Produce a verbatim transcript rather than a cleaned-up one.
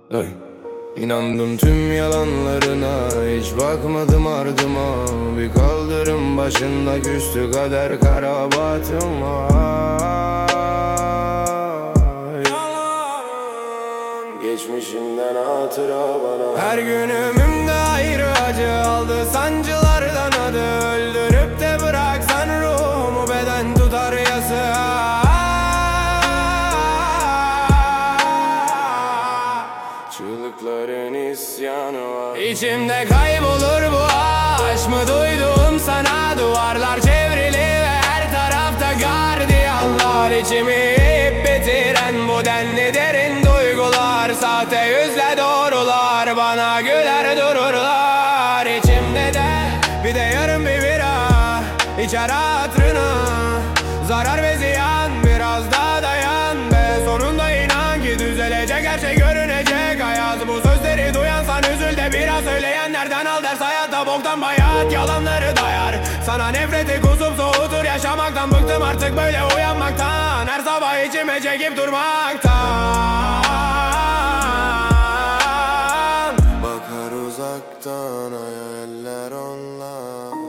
Ay. İnandım tüm yalanlarına, hiç bakmadım ardıma. Bir kaldırım başında küstü kader karabatıma. Yalan geçmişimden hatıra bana. Her gün ömrümde ayrı acı aldı, sancılardan adı. Öldürüp de bıraksan ruhumu beden tutar yası. Çığlıkların isyanı var. İçimde kaybolur bu aşk mı duydum sana. Duvarlar çevrili ve her tarafta gardiyanlar. İçimi hep bitiren bu denli derin duygular. Sahte yüzle doğrular bana güler dururlar. İçimde de bir de yarım bir bira, içer hatırına. Zarar ve ziyan, biraz daha dayan be. Sonunda inan ki düzelecek, her şey görünecek. Hayat bu sözleri duyansan üzül de biraz. Söyleyenlerden al ders, hayatta boktan bayat. Yalanları dayar sana, nefreti kusup soğutur. Yaşamaktan bıktım artık böyle uyanmaktan. Her sabah içime çekip durmaktan. Bakar uzaktan hayaller onlar.